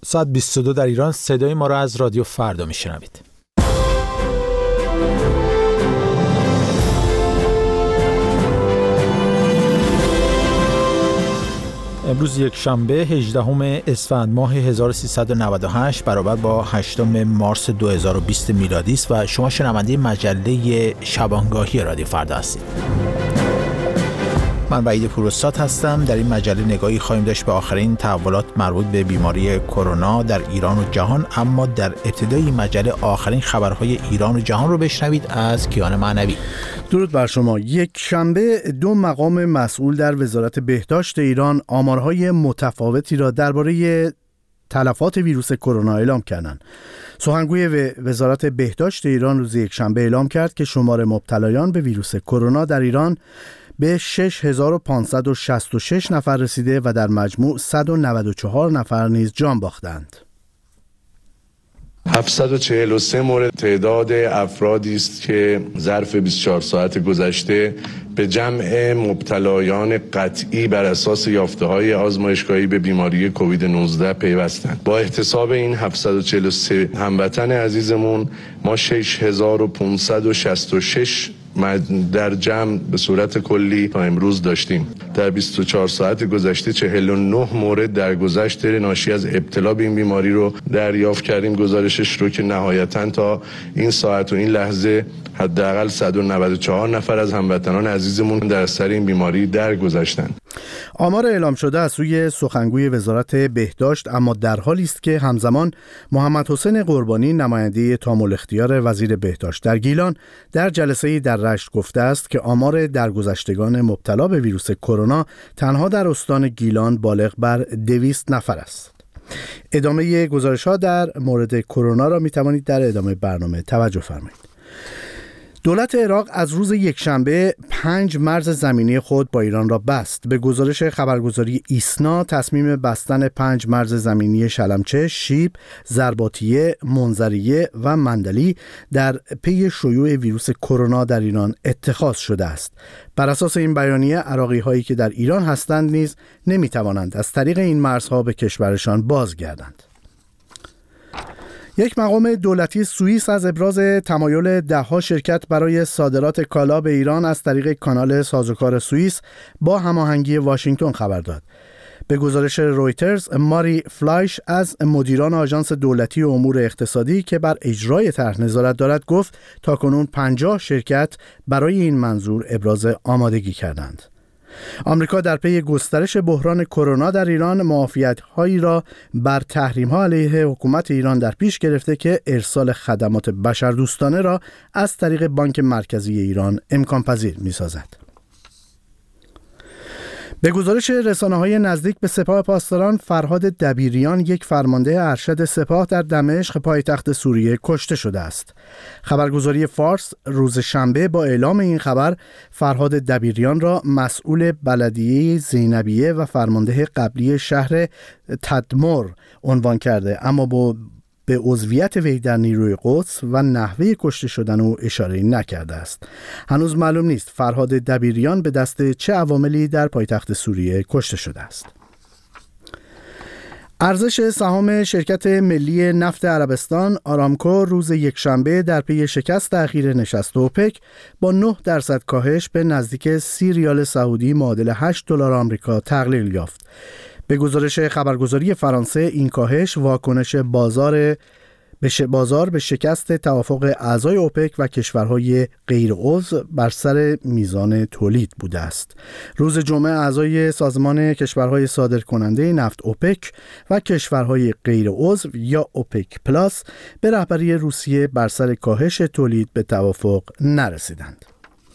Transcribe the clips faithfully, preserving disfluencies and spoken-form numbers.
ساعت بیست و دو در ایران. صدای ما را از رادیو فردا میشنوید. امروز یک شنبه هجدهم اسفند ماه هزار و سیصد و نود و هشت برابر با هشتم مارس دو هزار و بیست میلادی است و شما شنونده مجله شبانگاهی رادیو فردا هستید. من وحید پوراستاد هستم. در این مجله نگاهی خواهیم داشت به آخرین تحولات مربوط به بیماری کرونا در ایران و جهان، اما در ابتدای این مجله آخرین خبرهای ایران و جهان رو بشنوید از کیان معنوی. درود بر شما. یک شنبه دو مقام مسئول در وزارت بهداشت ایران آمارهای متفاوتی را درباره تلفات ویروس کرونا اعلام کردند. سخنگوی وزارت بهداشت ایران روز یک شنبه اعلام کرد که شمار مبتلایان به ویروس کرونا در ایران به شش هزار و پانصد و شصت و شش نفر رسیده و در مجموع صد و نود و چهار نفر نیز جان باختند. هفتصد و چهل و سه مورد تعداد افرادی است که ظرف بیست و چهار ساعت گذشته به جمع مبتلایان قطعی بر اساس یافته‌های آزمایشگاهی به بیماری کووید نوزده پیوستند. با احتساب این هفتصد و چهل و سه هموطن عزیزمون ما شش هزار و پانصد و شصت و شش در جمع به صورت کلی تا امروز داشتیم. در بیست و چهار ساعت گذشته چهل و نه مورد درگذشت ناشی از ابتلا به این بیماری رو دریافت کردیم. گزارشش رو که نهایتاً تا این ساعت و این لحظه حداقل صد و نود و چهار نفر از هموطنان عزیزمون در اثر این بیماری درگذشتند. آمار اعلام شده از سوی سخنگوی وزارت بهداشت اما در حالی است که همزمان محمد حسین قربانی نماینده تام الاختیار وزیر بهداشت در گیلان در جلسه‌ای در رشت گفته است که آمار درگذشتگان مبتلا به ویروس کرونا تنها در استان گیلان بالغ بر دویست نفر است. ادامه گزارش‌ها در مورد کرونا را می‌توانید در ادامه برنامه توجه فرمایید. دولت عراق از روز یکشنبه پنج مرز زمینی خود با ایران را بست. به گزارش خبرگزاری ایسنا تصمیم بستن پنج مرز زمینی شلمچه، شیب، زرباتیه، منظریه و مندلی در پی شیوع ویروس کرونا در ایران اتخاذ شده است. بر اساس این بیانیه عراقی هایی که در ایران هستند نیز نمی توانند از طریق این مرزها به کشورشان بازگردند. یک مقام دولتی سوئیس از ابراز تمایل ده‌ها شرکت برای صادرات کالا به ایران از طریق کانال سازوکار سوئیس با هماهنگی واشنگتن خبر داد. به گزارش رویترز، ماری فلایش از مدیران آژانس دولتی امور اقتصادی که بر اجرای طرح نظارت دارد گفت تاکنون پنجاه شرکت برای این منظور ابراز آمادگی کردند. آمریکا در پی گسترش بحران کرونا در ایران معافیت‌هایی را بر تحریم‌ها علیه حکومت ایران در پیش گرفته که ارسال خدمات بشردوستانه را از طریق بانک مرکزی ایران امکان پذیر می‌سازد. به گزارش رسانه‌های نزدیک به سپاه پاسداران، فرهاد دبیریان یک فرمانده ارشد سپاه در دمشق پایتخت سوریه کشته شده است. خبرگزاری فارس روز شنبه با اعلام این خبر فرهاد دبیریان را مسئول بلدیه زینبیه و فرمانده قبلی شهر تدمر عنوان کرده، اما با به عضویت وی در نیروی قدس و نحوه کشته شدن او اشاره نکرده است. هنوز معلوم نیست فرهاد دبیریان به دست چه عواملی در پایتخت سوریه کشته شده است. ارزش سهام شرکت ملی نفت عربستان آرامکو روز یکشنبه در پی شکست اخیر نشست اوپک با نه درصد کاهش به نزدیک سی ریال سعودی معادل هشت دلار آمریکا تقلیل یافت. به گزارش خبرگزاری فرانسه این کاهش واکنش بازار به بازار به شکست توافق اعضای اوپک و کشورهای غیر عضو بر سر میزان تولید بوده است. روز جمعه اعضای سازمان کشورهای صادرکننده نفت اوپک و کشورهای غیر عضو یا اوپک پلاس به رهبری روسیه بر سر کاهش تولید به توافق نرسیدند.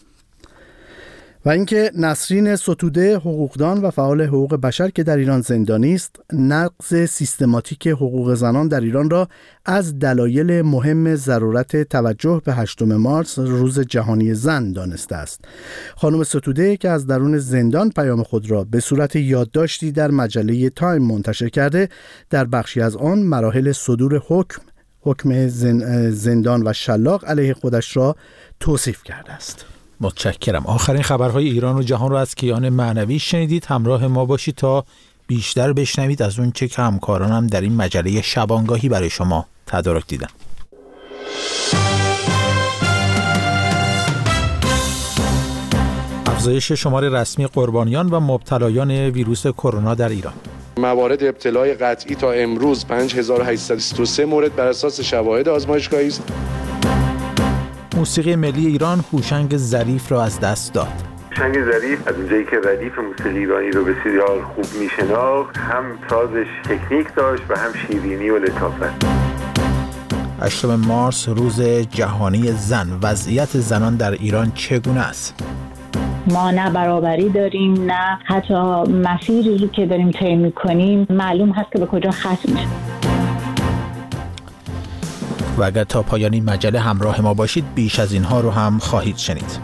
و اینکه نسرین ستوده، حقوقدان و فعال حقوق بشر که در ایران زندانی است، نقض سیستماتیک حقوق زنان در ایران را از دلایل مهم ضرورت توجه به هشتم مارس روز جهانی زن دانسته است. خانم ستوده که از درون زندان پیام خود را به صورت یادداشتی در مجله تایم منتشر کرده، در بخشی از آن مراحل صدور حکم حکم زندان و شلاق علیه خودش را توصیف کرده است. متشکرم. آخرین خبرهای ایران و جهان را از کیان معنوی شنیدید. همراه ما باشید تا بیشتر بشنوید از اون چه که همکارانم در این مجله شبانگاهی برای شما تدارک دیدن. افزایش شمار رسمی قربانیان و مبتلایان ویروس کرونا در ایران. موارد ابتلای قطعی تا امروز پنج هزار و هشتصد و بیست و سه مورد بر اساس شواهد آزمایشگاهی است. موسیقی ملی ایران هوشنگ ظریف را از دست داد. هوشنگ ظریف از اونجایی که ردیف موسیقی ایرانی رو بسیار خوب میشناخت، هم سازش تکنیک داشت و هم شیرینی و لطافت. هشتم مارس روز جهانی زن. وضعیت زنان در ایران چگونه است؟ ما نه برابری داریم، نه حتی مسیری رو که داریم طی می‌کنیم معلوم هست که به کجا ختم میشه. و اگر تا پایان این مجله همراه ما باشید بیش از اینها رو هم خواهید شنید.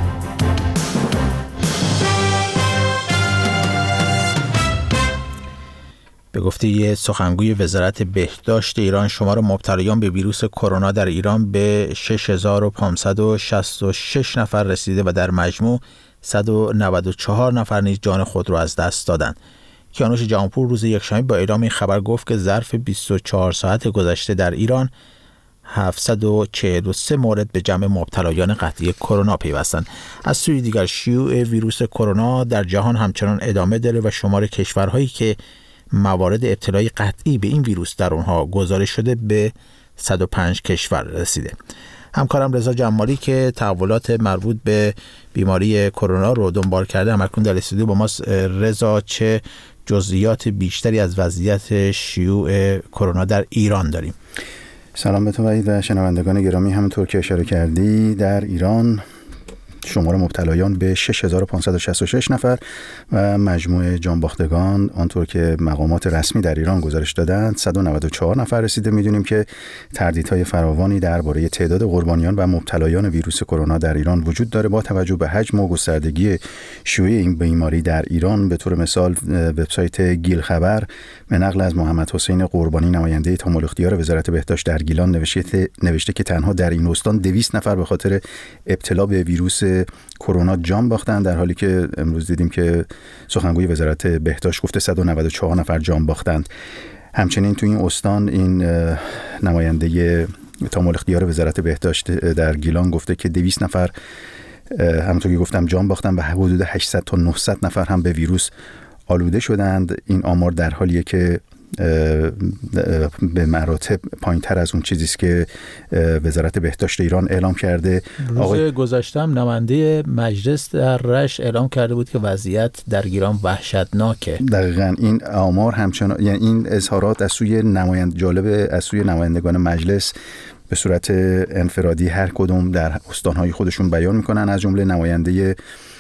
به گفته سخنگوی وزارت بهداشت ایران، شمار مبتلایان به ویروس کرونا در ایران به شش هزار و پانصد و شصت و شش نفر رسیده و در مجموع صد و نود و چهار نفر نیز جان خود را از دست دادند. کیانوش جهانپور روز یکشنبه با اعلام این خبر گفت که ظرف بیست و چهار ساعت گذشته در ایران هفتصد و چهل و سه مورد به جمع مبتلایان قطعی کرونا پیوستند. از سوی دیگر شیوع ویروس کرونا در جهان همچنان ادامه داره و شمار کشورهایی که موارد ابتلای قطعی به این ویروس در اونها گزارش شده به صد و پنج کشور رسیده. همکارم رضا جمالی که تحولات مربوط به بیماری کرونا رو دنبال کرده همکنون در استودیو با ماست. رضا، چه جزئیات بیشتری از وضعیت شیوع کرونا در ایران داریم؟ سلام به تو وحید و شنوندگان گرامی. همونطور که اشاره کردی در ایران شمار مبتلایان به شش هزار و پانصد و شصت و شش نفر و مجموع جانباختگان آنطور که مقامات رسمی در ایران گزارش دادند صد و نود و چهار نفر رسیده. میدونیم که تردیدهای فراوانی درباره تعداد قربانیان و مبتلایان ویروس کرونا در ایران وجود داره. با توجه به حجم و گستردگی شیوع این بیماری در ایران، به طور مثال وبسایت گیل خبر به نقل از محمد حسین قربانی، نماینده تامل اختیار وزارت بهداشت در گیلان، نوشته نوشته که تنها در این استان دویست نفر به خاطر ابتلا به ویروس کرونا جان باختن، در حالی که امروز دیدیم که سخنگوی وزارت بهداشت گفته صد و نود و چهار نفر جان باختند. همچنین تو این استان این نماینده تامل اختیار وزارت بهداشت در گیلان گفته که دویست نفر همونطور که گفتم جان باختن و حدود هشتصد تا نهصد نفر هم به ویروس آلوده شدند. این آمار در حالیه که به مراتب پایین تر از اون چیزی است که وزارت بهداشت ایران اعلام کرده. روز آقای... گذشته هم نماینده مجلس در رشت اعلام کرده بود که وضعیت در گیلان وحشتناکه. دقیقاً این آمار همچنان، یعنی این اظهارات از سوی نماینده جالب از سوی نمایندگان مجلس به صورت انفرادی هر کدوم در استانهای خودشون بیان میکنن. از جمله نماینده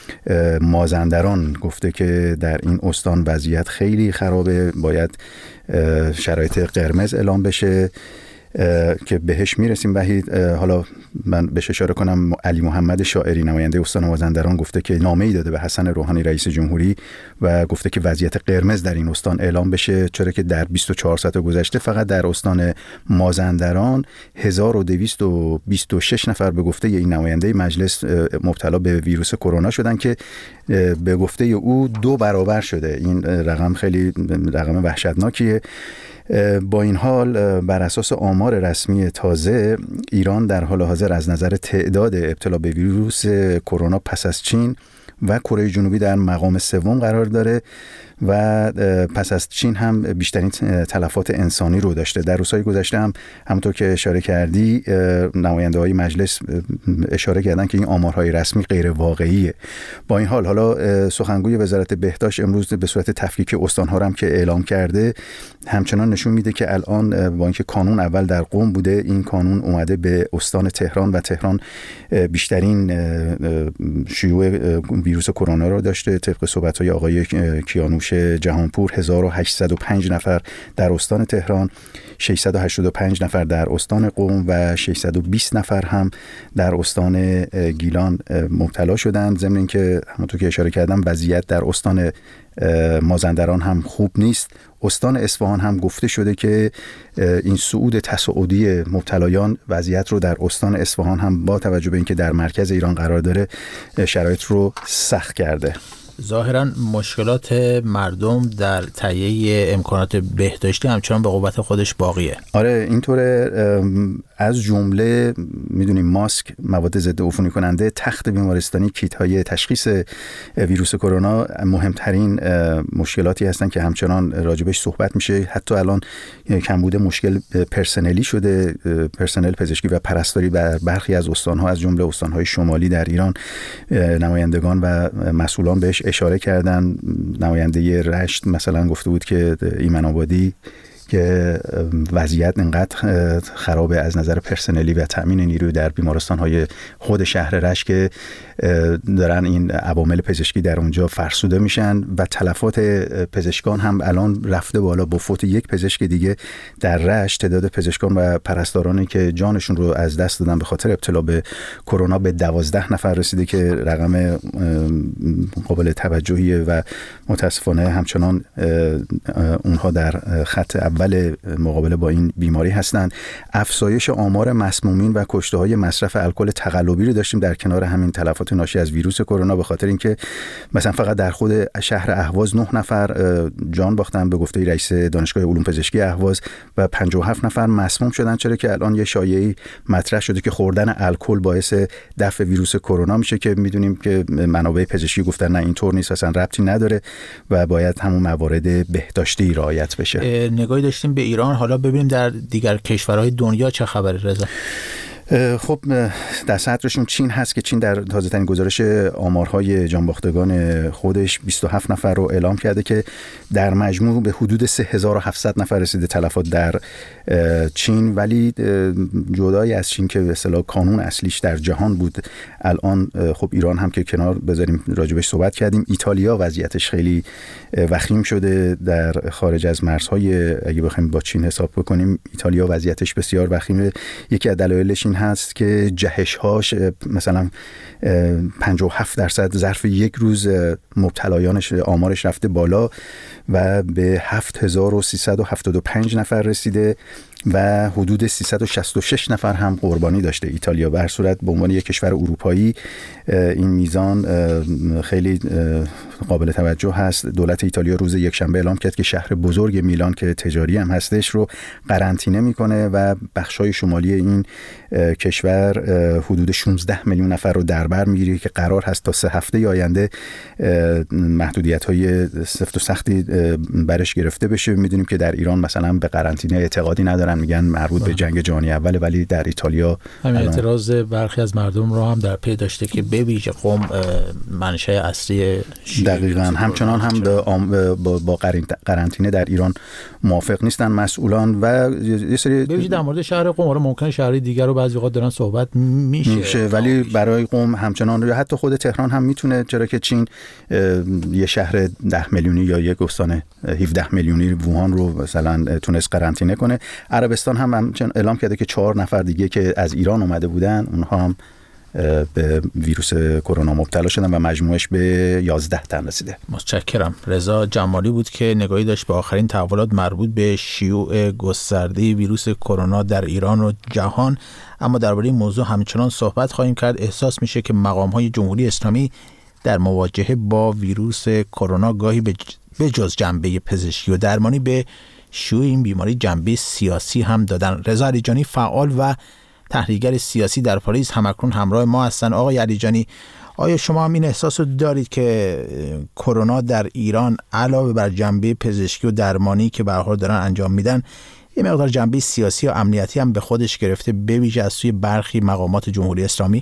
مازندران گفته که در این استان وضعیت خیلی خرابه، باید شرایط قرمز اعلام بشه که بهش میرسیم. وحید، حالا من بهش اشاره کنم، علی محمد شاعری نماینده استان مازندران گفته که نامه‌ای داده به حسن روحانی رئیس جمهوری و گفته که وضعیت قرمز در این استان اعلام بشه، چرا که در بیست و چهار ساعت گذشته فقط در استان مازندران هزار و دویست و بیست و شش نفر به گفته این نماینده مجلس مبتلا به ویروس کرونا شدن که به گفته او دو برابر شده. این رقم خیلی رقم وحشتناکیه. با این حال بر اساس آمار رسمی تازه، ایران در حال حاضر از نظر تعداد ابتلا به ویروس کرونا پس از چین و کره جنوبی در مقام سوم قرار داره و پس از چین هم بیشترین تلفات انسانی رو داشته. در روزهای گذشته هم همونطور که اشاره کردی نماینده های مجلس اشاره کردن که این آمارهای رسمی غیر واقعیه. با این حال حالا سخنگوی وزارت بهداشت امروز به صورت تفکیک استان‌ها هم که اعلام کرده همچنان نشون میده که الان با اینکه کانون اول در قم بوده، این کانون اومده به استان تهران و تهران بیشترین شیوع ویروس کرونا رو داشته. طبق صحبت‌های آقای کیانوش جهانپور هزار و هشتصد و پنج نفر در استان تهران، ششصد و هشتاد و پنج نفر در استان قم و ششصد و بیست نفر هم در استان گیلان مبتلا شدند. ضمن اینکه همونطور که اشاره کردم وضعیت در استان مازندران هم خوب نیست. استان اصفهان هم گفته شده که این صعود تصاعدی مبتلایان وضعیت رو در استان اصفهان هم با توجه به اینکه در مرکز ایران قرار داره شرایط رو سخت کرده. ظاهراً مشکلات مردم در تهیه امکانات بهداشتی همچنان به قوت خودش باقیه. آره اینطوره، از جمله میدونیم ماسک، مواد ضد عفونی کننده، تخت بیمارستانی، کیت های تشخیص ویروس کرونا مهمترین مشکلاتی هستن که همچنان راجبش صحبت میشه. حتی الان کمبود مشکل پرسنلی شده، پرسنل پزشکی و پرستاری بر برخی از استان‌ها از جمله استان‌های شمالی در ایران. نمایندگان و مسئولان بهش اشاره کردن. نماینده رشت مثلا گفته بود که ایمن آبادی که وضعیت انقدر خرابه از نظر پرسنلی و تأمین نیروی در بیمارستان‌های خود شهر رشت که دارن این عوامل پزشکی در اونجا فرسوده میشن و تلفات پزشکان هم الان رفته بالا. با فوت یک پزشک دیگه در رشت تعداد پزشکان و پرستارانی که جانشون رو از دست دادن به خاطر ابتلا به کرونا به دوازده نفر رسیده که رقم قابل توجهیه و متاسفانه همچنان اونها در خط اول مقابله با این بیماری هستند. افزایش آمار مسمومین و کشته‌های مصرف الکل تقلبی رو داشتیم در کنار همین تلفات ناشی از ویروس کرونا، به خاطر اینکه مثلا فقط در خود شهر اهواز نه نفر جان باختن به گفته رئیس دانشگاه علوم پزشکی اهواز و پنجاه و هفت نفر مسموم شدن، چرا که الان یه شایعه‌ای مطرح شده که خوردن الکل باعث دفع ویروس کرونا میشه که میدونیم که منابع پزشکی گفتن نه اینطور نیست، اصلا ربطی نداره و باید همون موارد بهداشتی رعایت بشه. نگاهی داشتیم به ایران، حالا ببینیم در دیگر کشورهای دنیا چه خبره رضا؟ خب در صدرشون چین هست که چین در تازه ترین گزارش آمارهای جانباختگان خودش بیست و هفت نفر رو اعلام کرده که در مجموع به حدود سه هزار و هفتصد نفر رسیده تلفات در چین. ولی جدای از چین که به اصطلاح کانون اصلیش در جهان بود، الان خب ایران هم که کنار بذاریم راجبش صحبت کردیم، ایتالیا وضعیتش خیلی وخیم شده در خارج از مرزهای، اگه بخوایم با چین حساب بکنیم ایتالیا وضعیتش بسیار وخیمه. یکی از دلایلش این هست که جهش‌هاش مثلا پنجاه و هفت درصد ظرف یک روز مبتلایانش آمارش رفته بالا و به هفت هزار و سیصد و هفتاد و پنج نفر رسیده و حدود سیصد و شصت و شش نفر هم قربانی داشته ایتالیا. به هر صورت به عنوان یک کشور اروپایی این میزان خیلی قابل توجه هست. دولت ایتالیا روز یکشنبه اعلام کرد که شهر بزرگ میلان که تجاری هم هستش رو قرنطینه میکنه و بخشای شمالی این کشور حدود شانزده میلیون نفر رو در بر میگیره که قرار هست تا سه هفته آینده محدودیت‌های سفت و سختی برش گرفته بشه. میدونیم که در ایران مثلا به قرنطینه اعتقادی ندارن، میگن مربوط به جنگ جهانی اوله، ولی در ایتالیا همین اعتراض برخی از مردم رو هم در پی داشته که به ویژه قم منشأ اصلی دقیقاً همچنان هم با, با قرنطینه در ایران موافق نیستن مسئولان و یه سری به ویژه در مورد شهر قم آره ممکنه شهرهای دیگر رو بعضی وقت دارن صحبت میشه, میشه ولی برای قم همچنان یا حتی خود تهران هم میتونه، چرا که چین یه شهر ده میلیونی یا یک استان هفده میلیونی ووهان رو مثلا تونست قرنطینه کنه. عربستان هم همچنان اعلام کرده که چهار نفر دیگه که از ایران اومده بودن اونها هم به ویروس کرونا مبتلا شدن و مجموعش به یازده تن رسیده. متشکرم. رضا جمالی بود که نگاهی داشت به آخرین تحولات مربوط به شیوع گسترده ویروس کرونا در ایران و جهان. اما درباره این موضوع همچنان صحبت خواهیم کرد. احساس میشه که مقام‌های جمهوری اسلامی در مواجهه با ویروس کرونا گاهی به جز جنبه پزشکی و درمانی به شیوع این بیماری جنبه سیاسی هم دادن. رضا علیجانی فعال و تحلیلگر سیاسی در پاریس همکنون همراه ما هستن. آقای علیجانی، آیا شما هم این احساس رو دارید که کرونا در ایران علاوه بر جنبه پزشکی و درمانی که به هر حال دارن انجام میدن، یه مقدار جنبه سیاسی و امنیتی هم به خودش گرفته، به ویژه از سوی برخی مقامات جمهوری اسلامی؟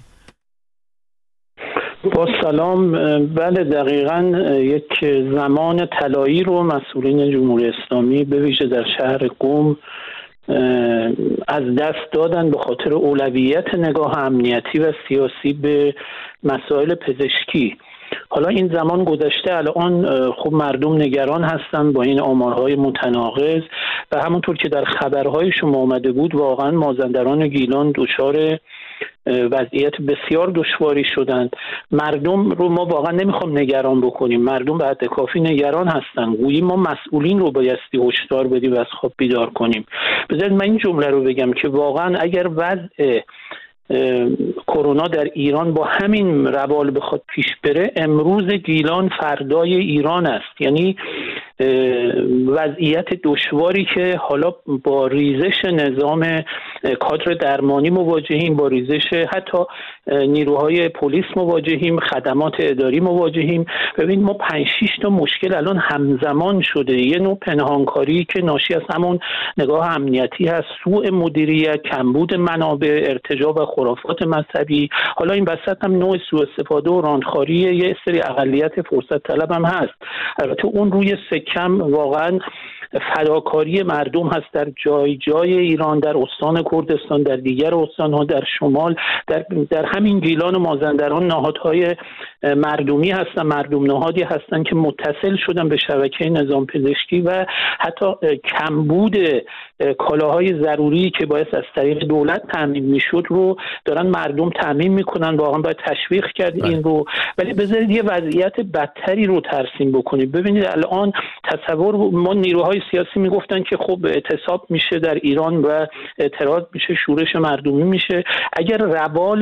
با سلام. بله دقیقاً یک زمان طلایی رو مسئولین جمهوری اسلامی به ویژه در شهر قم از دست دادن به خاطر اولویت نگاه امنیتی و سیاسی به مسائل پزشکی. حالا این زمان گذشته، الان خب مردم نگران هستن با این آمارهای متناقض و همونطور که در خبرهای شما آمده بود واقعا مازندران گیلان دچار وضعیت بسیار دشواری شدند. مردم رو ما واقعا نمیخوام نگران بکنیم، مردم به حد کافی نگران هستن. گویی ما مسئولین رو بایستی هشدار بدیم و از خواب بیدار کنیم. بذارید من این جمله رو بگم که واقعا اگر وضع کرونا در ایران با همین روال بخواد پیش بره، امروز گیلان فردای ایران است. یعنی وضعیت دشواری که حالا با ریزش نظام کادر درمانی مواجهیم، با ریزش حتی نیروهای پلیس مواجهیم، خدمات اداری مواجهیم. ببین ما پنج شش تا مشکل الان همزمان شده. یه نوع پنهانکاری که ناشی از همون نگاه امنیتی هست، سوء مدیریت، کمبود منابع، ارتجاع و خرافات مذهبی. حالا این وسط هم نوع سوء استفاده و راندخاری یه سری اقلیت فرصت طلب هم هست. البته اون روی سکم واقعا فداکاری مردم هست در جای جای ایران، در استان کردستان، در دیگر استان‌ها، در شمال، در در همین گیلان و مازندران نهادهای مردمی هستن، مردم نهادی هستن که متصل شدن به شبکه نظام پزشکی و حتی کمبود کالاهای ضروری که باعث از طریق دولت تامین میشد رو دارن مردم تامین میکنن. واقعا باید تشویق کرد این رو. ولی بذارید یه وضعیت بدتری رو ترسیم بکنید. ببینید الان تصور ما نیروهای سیاسی میگفتن که خب اعتصاب میشه در ایران و اعتراض میشه، شورش مردمی میشه. اگر روال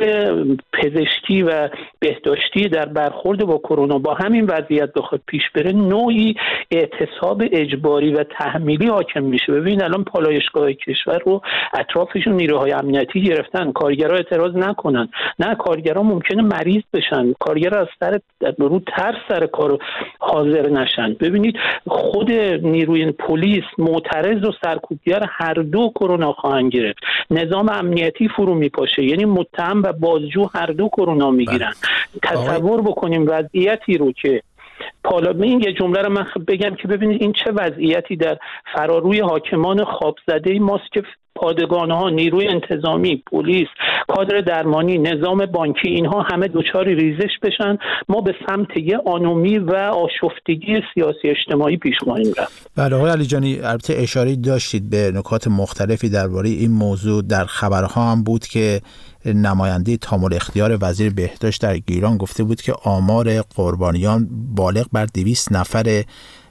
پزشکی و بهداشتی در برخورد با کرونا با همین وضعیت بخواد پیش بره، نوعی اعتصاب اجباری و تحمیلی حاکم میشه. ببین الان پالایشگاه کشور رو اطرافشون نیروهای امنیتی گرفتن، کارگرها اعتراض نکنن. نه، کارگرها ممکنه مریض بشن، کارگرها از سر رو ترس سر کار حاضر نشن. ببینید خود نیروی پلیس معترض و سرکوبگر هر دو کرونا خواهند گرفت. نظام امنیتی فرو میپاشه، یعنی متهم و بازجو هر دو کرونا میگیرن. تصور بکنیم وضعیتی رو که پالا این یه جمله رو من بگم که ببینید این چه وضعیتی در فراروی حاکمان خوابزده ماست که پادگان‌ها، نیروی انتظامی، پلیس، کادر درمانی، نظام بانکی، اینها همه دوچاری ریزش بشن، ما به سمت یه آنومی و آشفتگی سیاسی اجتماعی پیش خواهیم رفت. بله آقای علیجانی، البته اشاره داشتید به نکات مختلفی درباره این موضوع. در خبرها هم بود که نماینده تامل اختیار وزیر بهداشت در گیلان گفته بود که آمار قربانیان بالغ بر دویست نفره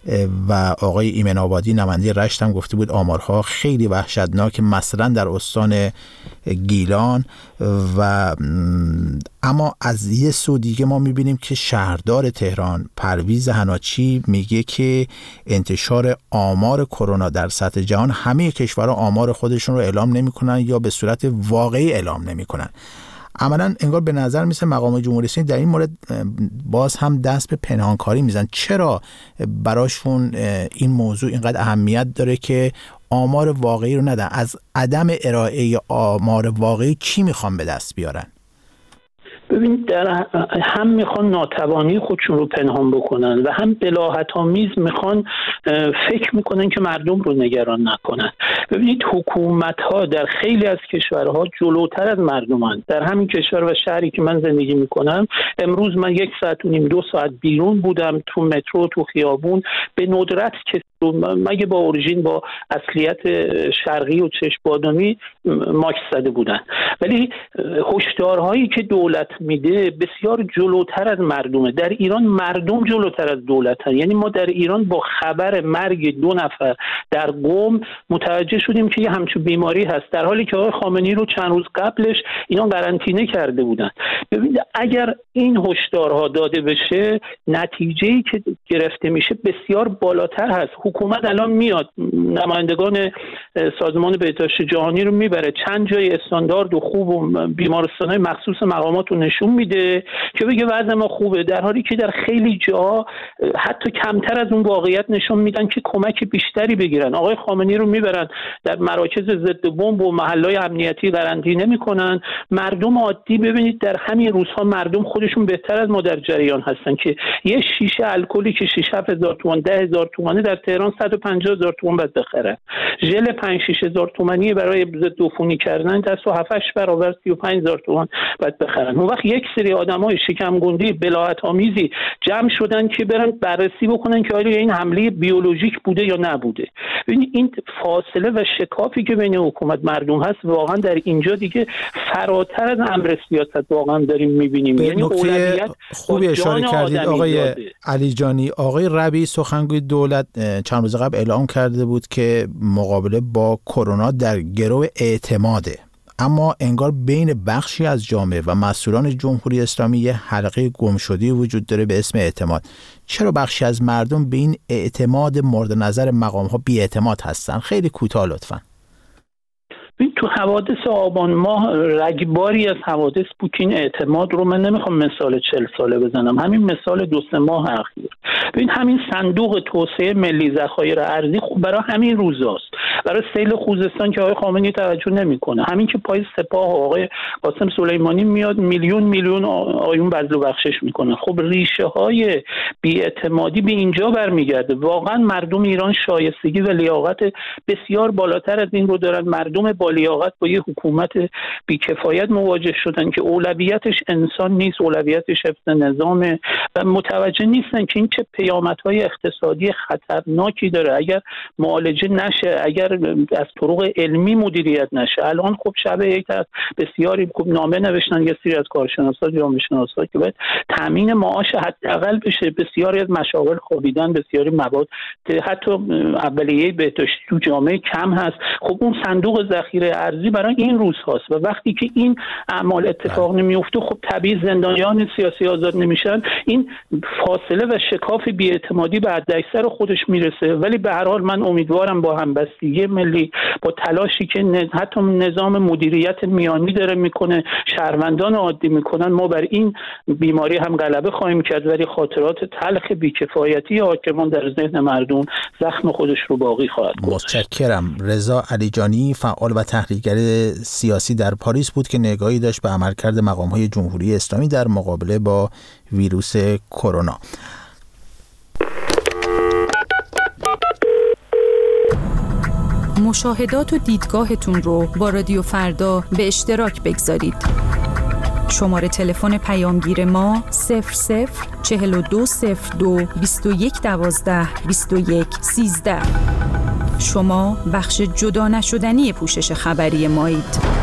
و آقای ایمن آبادی نماینده رشت هم گفته بود آمارها خیلی وحشتناک، مثلا در استان گیلان. و اما از یه سو دیگه ما میبینیم که شهردار تهران پرویز حناچی میگه که انتشار آمار کرونا در سطح جهان، همه کشورها آمار خودشون رو اعلام نمیکنن یا به صورت واقعی اعلام نمیکنن. عملاً انگار به نظر میسه مقام جمهوری اسلامی در این مورد باز هم دست به پنهانکاری میزن. چرا براشون این موضوع اینقدر اهمیت داره که آمار واقعی رو ندن؟ از عدم ارائه آمار واقعی چی میخوان به دست بیارن؟ ببینید در هم میخوان ناتوانی خودشون رو پنهان بکنن و هم بلاهت‌آمیز میخوان فکر میکنن که مردم رو نگران نکنن. ببینید حکومت‌ها در خیلی از کشورها جلوتر از مردمن. در همین کشور و شهری که من زندگی میکنم، امروز من یک ساعت و نیم دو ساعت بیرون بودم، تو مترو، تو خیابون، به ندرت که مگه با اورژین با اصلیت شرقی و چشم بادامی ماکس زده بودن. ولی هشدارهایی که دولت میده بسیار جلوتر از مردمه. در ایران مردم جلوتر از دولتن. یعنی ما در ایران با خبر مرگ دو نفر در قم متوجه شدیم که یه همچون بیماری هست، در حالی که آقای خامنه‌ای رو چند روز قبلش اینا قرنطینه کرده بودن. ببینید اگر این هشدارها داده بشه، نتیجه‌ای که گرفته میشه بسیار بالاتر هست. حکومت الان میاد نمایندگان سازمان بهداشت جهانی رو میبره چند جای استاندارد و خوب و بیمارستان‌های مخصوص مقامات رو نشون میده که بگه وضع ما خوبه، در حالی که در خیلی جا حتی کمتر از اون واقعیت نشون میدن که کمک بیشتری بگیرن. آقای خامنه‌ای رو میبرن در مراکز ضد بمب و محلهای امنیتی قرنطینه میکنن. مردم عادی ببینید در همین روزها مردم خودشون بهتر از ما در جریان هستن که یه شیشه الکلی که شش هزار تومان ده هزار تومانه در تهران صد و پنجاه هزار تومان باید بخره. ژل پنج شش هزار تومانی برای ضد عفونی کردن دست و هفت هشت برابر سی و پنج هزار تومان باید بخرن. اون وقت یک سری آدمای شکم گندی بلاهت آمیزی جمع شدن که برن بررسی بکنن که آیا این حمله بیولوژیک بوده یا نبوده. ببینید این فاصله و شکافی که بین حکومت مردم هست واقعا در اینجا دیگه فراتر از امر سیاست واقعا داریم می‌بینیم. یعنی اولویت خوبی اشاره کردید آقای علیجانی. آقای ربیعی سخنگوی دولت چند روز قبل اعلام کرده بود که مقابله با کرونا در گرو اعتماده، اما انگار بین بخشی از جامعه و مسئولان جمهوری اسلامی یه حلقه گمشده‌ای وجود داره به اسم اعتماد. چرا بخشی از مردم به این اعتماد مورد نظر مقام‌ها بی‌اعتماد هستن؟ خیلی کوتاه لطفاً. تو حوادث آبان ماه رگباری از حوادث بود که این اعتماد رو، من نمیخوام مثال چل ساله بزنم، همین مثال دو سه ماه اخیر، ببین همین صندوق توسعه ملی ذخایر ارزی خب برای همین روزاست، برای سیل خوزستان که آقای خامنه‌ای توجه نمیکنه، همین که پای سپاه آقای قاسم سلیمانی میاد میلیون میلیون آیون بذل و بخشش میکنه. خب ریشه های بی‌اعتمادی به اینجا برمیگرده. واقعا مردم ایران شایستگی و لیاقت بسیار بالاتر از این رو دارن. مردم با لیاقت با یه حکومت بیکفایت مواجه شدن که اولویتش انسان نیست، اولویتش حفظ نظامه و متوجه نیستن که این چه پیامدهای اقتصادی خطرناکی داره اگر معالجه نشه، اگر از طرق علمی مدیریت نشه. الان خب شب یک از بسیاری خب نامه نوشتن یه سری از کارشناسا، جامعه شناسا که باید تامین معاش حداقل بشه. بسیاری از مشاغل خوابیدن، بسیاری مواد حتی اولیه بهداشتی تو جامعه کم هست. خب اون صندوق ذخیره ارزی برای این روز هاست و وقتی که این اعمال اتفاق نمیفته خب طبیعی زندانیان سیاسی آزاد نمیشن. این فاصله و شکاف بی‌اعتمادی به حداکثر خودش میرسه. ولی به هر حال من امیدوارم با همبستگی ملی، با تلاشی که حتی نظام مدیریت میانی داره میکنه، شهروندان عادی میکنن، ما بر این بیماری هم غلبه خواهیم کرد. ولی خاطرات تلخ بیکفایتی حاکمان در ذهن مردم زخم خودش رو باقی خواهد گذاشت. متشکرم. رضا علیجانی فعال و تحلیلگر سیاسی در پاریس بود که نگاهی داشت به عملکرد مقام‌های جمهوری اسلامی در مقابله با ویروس کرونا. مشاهدات و دیدگاهتون رو با رادیو فردا به اشتراک بگذارید. شماره تلفن پیامگیر ما صفر صفر چهل و دو صفر دو بیست و یک دوازده بیست و یک سیزده. شما بخش جدا نشدنی پوشش خبری مایید.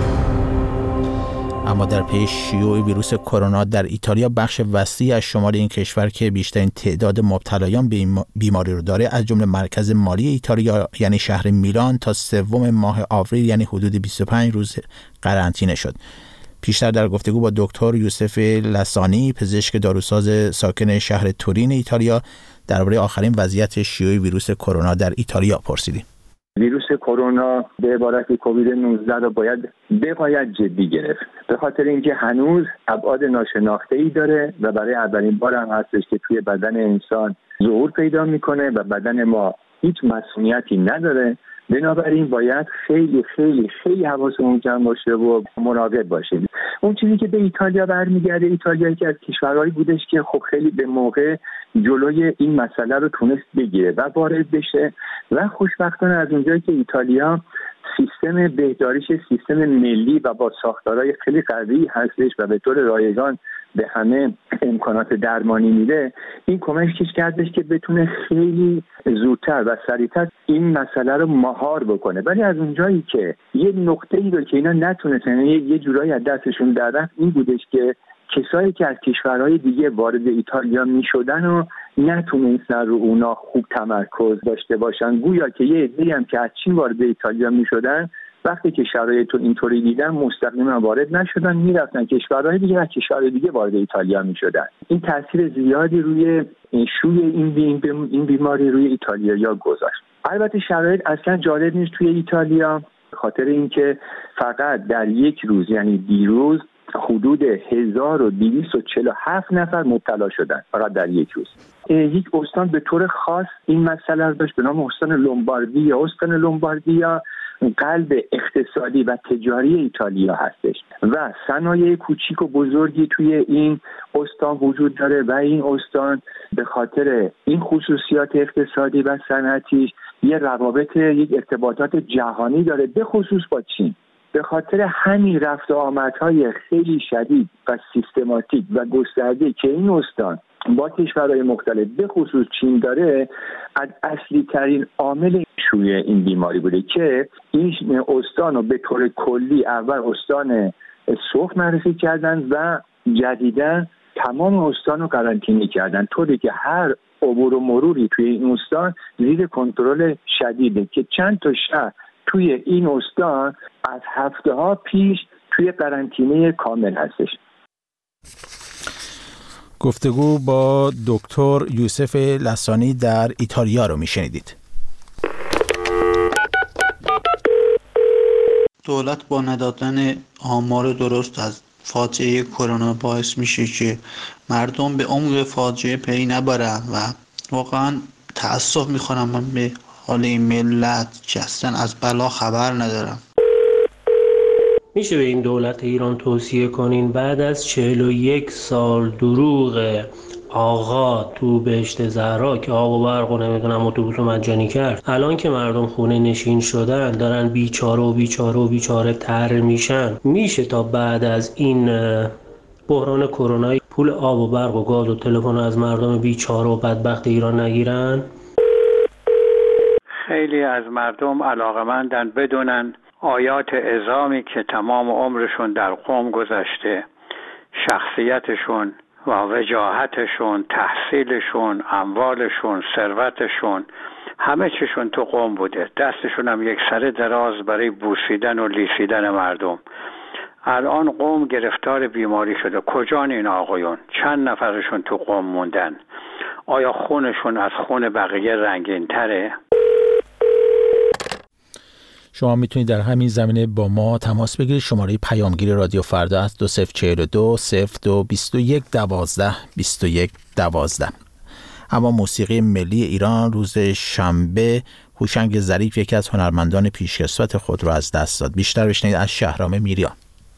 اما در پی شیوع ویروس کرونا در ایتالیا بخش وسیعی از شمال این کشور که بیشترین تعداد مبتلایان به این بیماری رو داره، از جمله مرکز مالی ایتالیا یعنی شهر میلان، تا سوم ماه آوریل یعنی حدود بیست و پنج روز قرنطینه شد. پیشتر در گفتگو با دکتر یوسف لسانی، پزشک داروساز ساکن شهر تورین ایتالیا، درباره آخرین وضعیت شیوع ویروس کرونا در ایتالیا پرسیدیم. ویروس کرونا به عبارت کووید نوزده رو باید بقایت جدی گرفت، به خاطر اینکه هنوز ابعاد ناشناخته‌ای داره و برای اولین بار هم هستش که توی بدن انسان ظهور پیدا میکنه و بدن ما هیچ مسئولیتی نداره. بنابراین باید خیلی خیلی خیلی حواسمون جمع باشه و مراقب باشیم. اون چیزی که به ایتالیا برمیگرده، ایتالیا که از کشورهایی بودش که خب خیلی به موقع جلوی این مسئله رو تونست بگیره و وارد بشه و خوشبختانه از اونجایی که ایتالیا سیستم بهداریش سیستم ملی و با ساختارهای خیلی قوی هستش و به طور رایگان به همه امکانات درمانی میده، این کمکش کردش که بتونه خیلی زودتر و سریعتر این مسئله رو مهار بکنه. ولی از اونجایی که یه نقطه‌ای رو که اینا نتونستن، یه جورایی از دستشون در رفت، این بودش که کسایی که از کشورهای دیگه وارد ایتالیا میشدن و نتونستن رو اونا خوب تمرکز داشته باشن، گویا که یه عده‌ای هم که از چین وارد ایتالیا میشدن وقتی که شرایط رو اینطوری دیدن مستقیما وارد نشدن، میرفتن کشورهای دیگه و کشورهای دیگه وارد ایتالیا میشدن. این تاثیر زیادی روی شیوع این این بیماری روی ایتالیا گذاشت. البته شرایط اصلا جالب نیست توی ایتالیا، خاطر اینکه فقط در یک روز یعنی دیروز حدود هزار و دویست و چهل و هفت نفر مبتلا شدن فقط در یک روز. یک استان به طور خاص این مسئله رو داشت به نام استان لومباردیا. استان لومباردیا قلب اقتصادی و تجاری ایتالیا هستش و صنایع کوچیک و بزرگی توی این استان وجود داره و این استان به خاطر این خصوصیات اقتصادی و صنعتیش یه روابط، یک ارتباطات جهانی داره، به خصوص با چین. به خاطر همین رفت و آمدهای خیلی شدید و سیستماتیک و گسترده که این استان با کشورهای مختلف به خصوص چین داره، از اصلی ترین عامل شیوع این بیماری بوده که این استان رو به طور کلی اول استان سرخ معرفی کردن و جدیداً تمام استان رو قرنطینه کردن، طوری که هر عبور و مروری توی این استان زیر کنترل شدیده که چند تا شهر توی این استان از هفته ها پیش توی قرنطینه کامل هستش. گفتگو با دکتر یوسف لسانی در ایتالیا رو میشنیدید. دولت با ندادن آمار درست از فاجعه کرونا باعث میشه که مردم به عمق فاجعه پی نبرن و واقعا تأسف میخورم من به حال این ملت که اصلا از بلا خبر ندارم. میشه به این دولت ایران توصیه کنین بعد از چهل و یک سال دروغ آقا تو بهشت زهرا که آب و برق و نمیدونم اتوبوس مجانی کرد، الان که مردم خونه نشین شدن دارن بیچاره و بیچاره و بیچاره تر میشن، میشه تا بعد از این بحران کرونا پول آب و برق و گاز و تلفن از مردم بیچاره و بدبخت ایران نگیرن؟ خیلی از مردم علاقه‌مندن بدونن آیات عظامی که تمام عمرشون در قم گذشته، شخصیتشون و وجاهتشون، تحصیلشون، اموالشون، ثروتشون، همه چیشون تو قم بوده. دستشون هم یک سره دراز برای بوسیدن و لیسیدن مردم. الان قم گرفتار بیماری شده. کجان این آقایون؟ چند نفرشون تو قم موندن؟ آیا خونشون از خون بقیه رنگین تره؟ شما میتونید در همین زمینه با ما تماس بگیرید. شماره پیامگیر رادیو فردا است دو صفر چهل و دو صفر دو بیست و یک دوازده بیست و یک دوازده. اما موسیقی ملی ایران روز شنبه هوشنگ ظریف یکی از هنرمندان پیشکسوت خود را از دست داد. بیشتر بشنوید از شهرام میریان.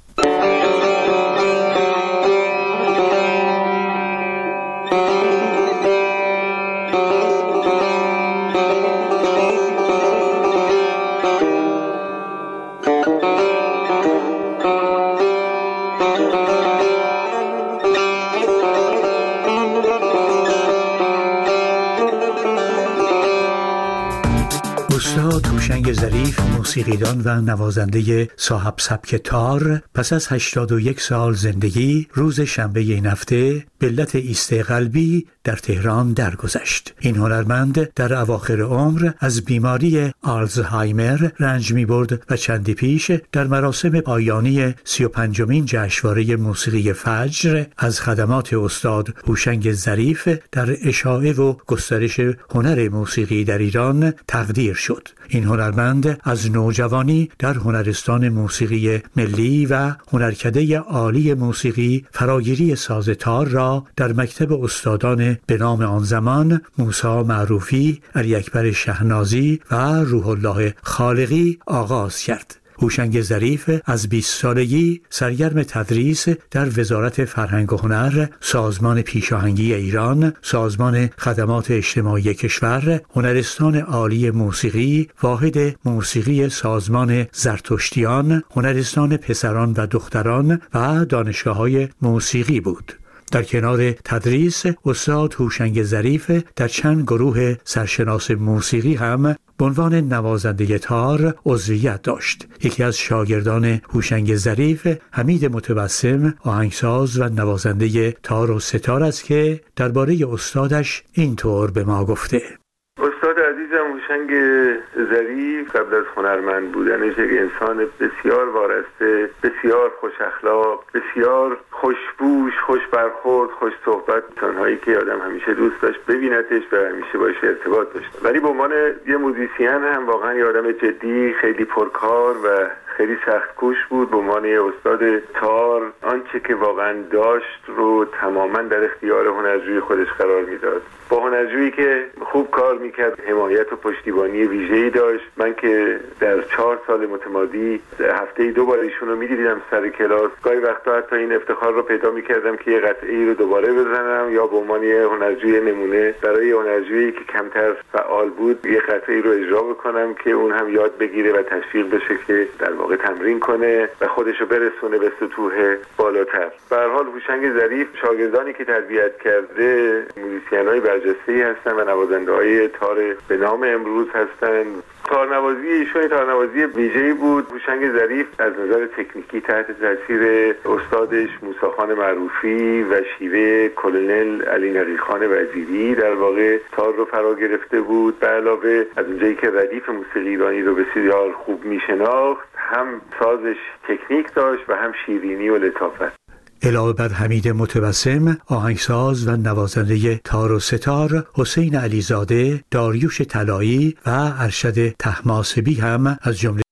استاد هوشنگ ظریف، موسیقیدان و نوازنده صاحب سبک تار، پس از هشتاد و یک سال زندگی روز شنبه این هفته به علت ایست قلبی در تهران درگذشت. این هنرمند در اواخر عمر از بیماری آلزهایمر رنج می‌برد و چندی پیش در مراسم پایانی سی و پنجمین جشنواره موسیقی فجر از خدمات استاد هوشنگ ظریف در اشاعه و گسترش هنر موسیقی در ایران تقدیر شد. این هنرمند از نوجوانی در هنرستان موسیقی ملی و هنرکده عالی موسیقی فراگیری ساز تار را در مکتب استادان به نام آن زمان موسی معروفی، علی اکبر شهنازی و روح الله خالقی آغاز کرد. هوشنگ ظریف از بیست سالگی سرگرم تدریس در وزارت فرهنگ و هنر، سازمان پیشاهنگی ایران، سازمان خدمات اجتماعی کشور، هنرستان عالی موسیقی، واحد موسیقی سازمان زرتشتیان، هنرستان پسران و دختران و دانشگاه‌های موسیقی بود. در کنار تدریس، استاد هوشنگ ظریف در چند گروه سرشناس موسیقی هم به عنوان نوازنده تار عضویت داشت. یکی از شاگردان هوشنگ ظریف حمید متبسم، آهنگساز و نوازنده تار و ستار است که درباره استادش اینطور به ما گفته: استاد عزیزم هوشنگ ظریف قبل از هنرمند بودنش یک انسان بسیار وارسته، بسیار خوش اخلاق، بسیار خوشبوش، خوش برخورد، خوش صحبت، تنهایی که آدم همیشه دوست داشت ببینتش و همیشه باشه ارتباط داشت. ولی به عنوان یه موزیسین هم واقعا یه آدم جدی، خیلی پرکار و خیلی سخت کوش بود. به عنوان استاد تار آنچه که واقعا داشت رو تماما در اختیار هنرجوی خودش قرار میداد. با هنرجویی که خوب کار میکرد، حمایت و پشتیبانی ویژه‌ای داشت. من که در چهار سال متمادی هفته دو بار ایشون رو میدیدم سر کلاس، گاهی وقتا حتی این افتخار رو پیدا میکردم که یه قطعه‌ای رو دوباره بزنم یا به عنوان یه هنرجوی نمونه برای هنرجویی که کمتر فعال بود یه قطعه‌ای رو اجرا بکنم که اون هم یاد بگیره و تشویق بشه که در واقع تمرین کنه و خودش رو برسونه به سطوح بالاتر. به هر حال هوشنگ ظریف شاگردانی که تربیت کرده موزیسین‌های برجسته‌ای هستن و نوازنده‌های تار به نام امروز هستن. تارنوازی ایشون تارنوازی ویژه‌ای بود. هوشنگ ظریف از نظر تکنیکی تحت تاثیر استادش موسیخان معروفی و شیوه کلونل علی نقیخان وزیری در واقع تار رو فرا گرفته بود. به علاوه از اونجایی که ردیف موسیقی ایرانی رو بسیار خوب میشناخت، هم سازش تکنیک داشت و هم شیرینی و لطافت. علاوه بر حمید متبسم، آهنگساز و نوازنده تار و ستار حسین علیزاده، داریوش طلایی و ارشد طهماسبی هم از جمله